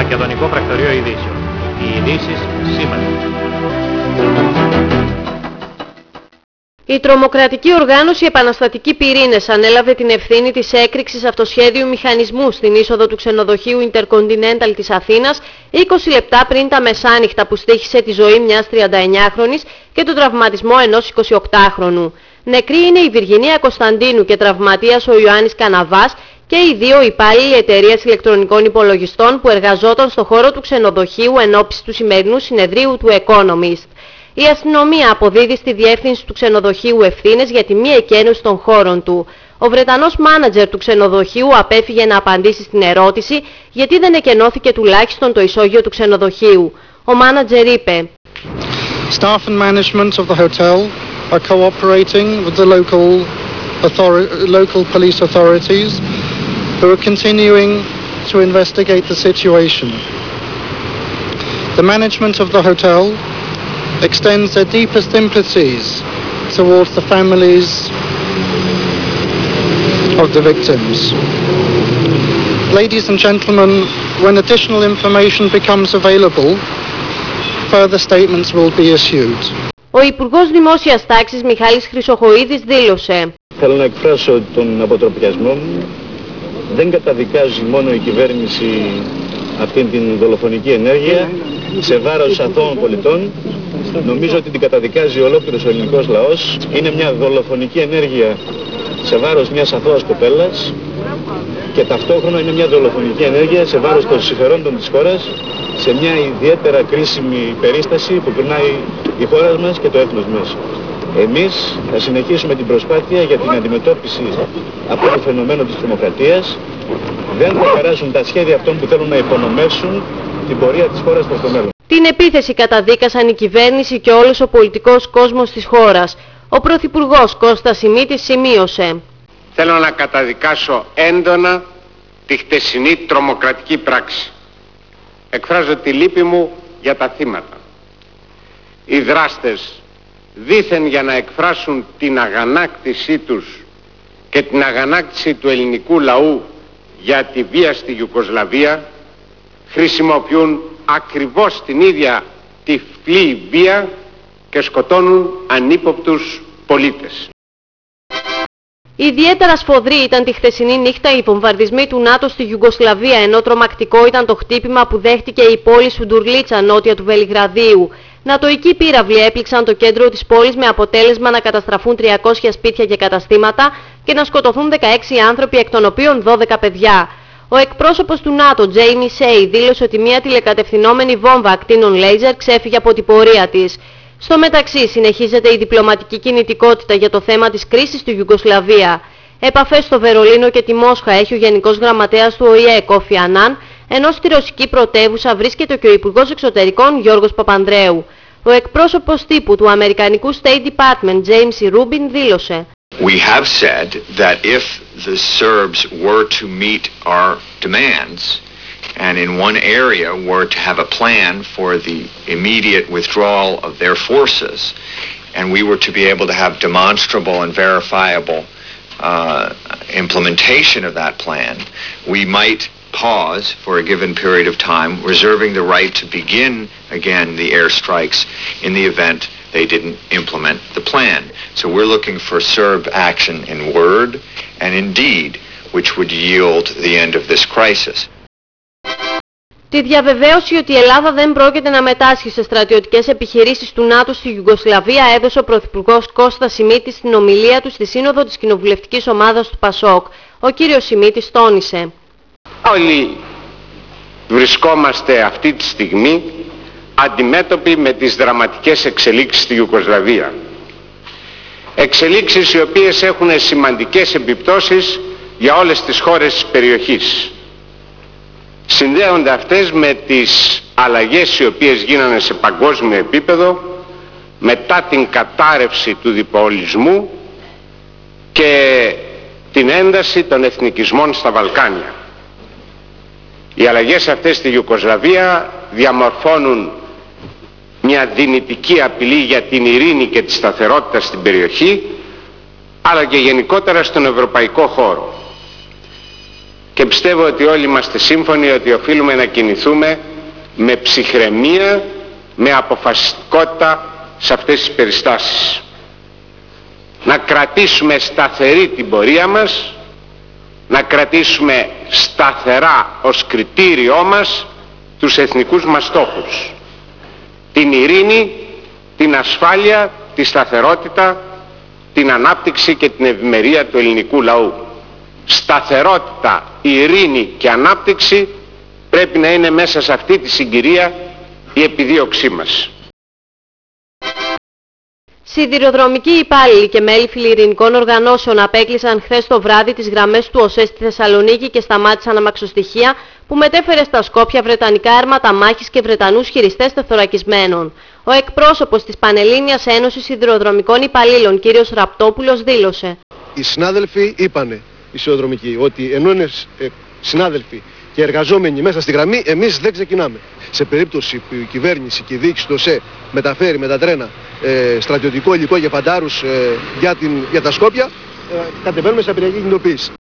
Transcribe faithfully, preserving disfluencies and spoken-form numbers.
Μακεδονικό Πρακτορείο Ειδήσεων. Οι ειδήσεις σήμερα. Η τρομοκρατική οργάνωση Επαναστατικοί Πυρήνες ανέλαβε την ευθύνη της έκρηξης αυτοσχέδιου μηχανισμού στην είσοδο του ξενοδοχείου Intercontinental της Αθήνας είκοσι λεπτά πριν τα μεσάνυχτα, που στοίχησε τη ζωή μιας τριανταεννιάχρονης και τον τραυματισμό ενός εικοσιοκτάχρονου. Νεκροί είναι η Βυργινία Κωνσταντίνου και τραυματίας ο Ιωάννης Καναβάς και οι δύο υπάλληλοι εταιρείας ηλεκτρονικών υπολογιστών που εργαζόταν στο χώρο του ξενοδοχείου εν ώψη του σημερινού συνεδρίου του Economist. Η αστυνομία αποδίδει στη διεύθυνση του ξενοδοχείου ευθύνες για τη μη εκένωση των χώρων του. Ο Βρετανός μάνατζερ του ξενοδοχείου απέφυγε να απαντήσει στην ερώτηση γιατί δεν εκενώθηκε τουλάχιστον το ισόγειο του ξενοδοχείου. Ο μάνατζερ είπε: Staff and management of the hotel are cooperating with the local local police authorities who are continuing to investigate the situation. The management of the hotel extends their deepest sympathies towards the families of the victims. Ladies and gentlemen, when additional information becomes available, further statements will be issued. Ο Υπουργός Δημόσιας Τάξης Μιχάλης Χρυσοχοΐδης δήλωσε: Θέλω να εκφράσω τον αποτροπιασμό μου. Δεν καταδικάζει μόνο η κυβέρνηση αυτήν την δολοφονική ενέργεια σε βάρος αθώων πολιτών. Νομίζω ότι την καταδικάζει ολόκληρος ο ελληνικός λαός. Είναι μια δολοφονική ενέργεια σε βάρος μιας αθώας κοπέλας και ταυτόχρονα είναι μια δολοφονική ενέργεια σε βάρος των συμφερόντων της χώρας σε μια ιδιαίτερα κρίσιμη περίσταση που περνάει η χώρα μας και το έθνος μας. Εμείς θα συνεχίσουμε την προσπάθεια για την αντιμετώπιση αυτού του φαινομένου της τρομοκρατίας. Δεν θα περάσουν τα σχέδια αυτών που θέλουν να υπονομεύσουν την πορεία της χώρας προς το μέλλον. Την επίθεση καταδίκασαν η κυβέρνηση και όλος ο πολιτικός κόσμος της χώρας. Ο Πρωθυπουργός Κώστας Σιμίτης σημείωσε: Θέλω να καταδικάσω έντονα τη χτεσινή τρομοκρατική πράξη. Εκφράζω τη λύπη μου για τα θύματα. Οι δράστες, δήθεν για να εκφράσουν την αγανάκτησή τους και την αγανάκτηση του ελληνικού λαού για τη βία στη Ιουγκοσλαβία, χρησιμοποιούν ακριβώς την ίδια τυφλή βία και σκοτώνουν ανύποπτους πολίτες. Ιδιαίτερα σφοδρή ήταν τη χθεσινή νύχτα οι βομβαρδισμοί του ΝΑΤΟ στη Ιουγκοσλαβία, ενώ τρομακτικό ήταν το χτύπημα που δέχτηκε η πόλη Σουντουρλίτσα νότια του Βελιγραδίου. Νατοικοί πύραυλοι έπληξαν το κέντρο της πόλης με αποτέλεσμα να καταστραφούν τριακόσια σπίτια και καταστήματα και να σκοτωθούν δεκαέξι άνθρωποι, εκ των οποίων δώδεκα παιδιά. Ο εκπρόσωπος του ΝΑΤΟ, Τζέιμι Σέι, δήλωσε ότι μια τηλεκατευθυνόμενη βόμβα ακτίνων λέιζερ ξέφυγε από την πορεία της. Στο μεταξύ, συνεχίζεται η διπλωματική κινητικότητα για το θέμα της κρίσης του Ιουγκοσλαβία. Επαφές στο Βερολίνο και τη Μόσχα έχει ο Γενικός Γραμματέας του Ο Η Ε, Κόφι Ανάν, ενώ στη ρωσική πρωτεύουσα βρίσκεται και ο Υπουργός Εξωτερικών Γιώργος Παπανδρέου. Ο εκπρόσωπος τύπου του Αμερικανικού State Department, James Rubin, δήλωσε: We have said that if the Serbs were to meet our demands and in one area were to have a plan for the immediate withdrawal of their forces, and we were to be able to have demonstrable and verifiable uh, implementation of that plan, we might pause for a given period of time, reserving the right to begin again the airstrikes in the event they didn't implement the plan. So we're looking for Serb action in word and in deed, which would yield the end of this crisis. Τη διαβεβαίωση ότι η Ελλάδα δεν πρόκειται να μετάσχει σε στρατιωτικές επιχειρήσεις του ΝΑΤΟ στη Ιουγκοσλαβία έδωσε ο Πρωθυπουργός Κώστας Σιμίτης στην ομιλία του στη Σύνοδο της Κοινοβουλευτικής Ομάδας του ΠΑΣΟΚ. Ο κύριος Σιμίτης τόνισε: Όλοι βρισκόμαστε αυτή τη στιγμή αντιμέτωποι με τις δραματικές εξελίξεις στη Ιουγκοσλαβία. Εξελίξεις οι οποίες έχουν σημαντικές επιπτώσεις για όλες τις χώρες της περιοχής. Συνδέονται αυτές με τις αλλαγές οι οποίες γίνανε σε παγκόσμιο επίπεδο μετά την κατάρρευση του διπολισμού και την ένταση των εθνικισμών στα Βαλκάνια. Οι αλλαγές αυτές στη Ιουγκοσλαβία διαμορφώνουν μια δυνητική απειλή για την ειρήνη και τη σταθερότητα στην περιοχή, αλλά και γενικότερα στον ευρωπαϊκό χώρο. και πιστεύω ότι όλοι είμαστε σύμφωνοι ότι οφείλουμε να κινηθούμε με ψυχραιμία, με αποφασιστικότητα σε αυτές τις περιστάσεις. Να κρατήσουμε σταθερή την πορεία μας, να κρατήσουμε σταθερά ως κριτήριό μας τους εθνικούς μας στόχους. Την ειρήνη, την ασφάλεια, τη σταθερότητα, την ανάπτυξη και την ευημερία του ελληνικού λαού. Σταθερότητα, ειρήνη και ανάπτυξη πρέπει να είναι μέσα σε αυτή τη συγκυρία η επιδίωξή μας. Σιδηροδρομικοί υπάλληλοι και μέλη φιλιειρηνικών οργανώσεων απέκλεισαν χθες το βράδυ τις γραμμές του ΟΣΕ στη Θεσσαλονίκη και σταμάτησαν αμαξοστοιχεία που μετέφερε στα Σκόπια βρετανικά άρματα μάχης και βρετανούς χειριστές τεθωρακισμένων. Ο εκπρόσωπος της Πανελλήνιας Ένωσης Σιδηροδρομικών Υπαλλήλων, κ. Ραπτόπουλος, δήλωσε: Οι συνάδελφοι είπανε, οι σιδηροδρομικοί, ότι ενώ είναι ε, συνάδελφοι και εργαζόμενοι μέσα στη γραμμή, εμείς δεν ξεκινάμε. Σε περίπτωση που η κυβέρνηση και η διοίκηση του ΟΣΕ μεταφέρει με τα τρένα ε, στρατιωτικό υλικό και φαντάρους ε, για, την, για τα Σκόπια, ε, κατεβαίνουμε σε απειριακή κινητοποίηση.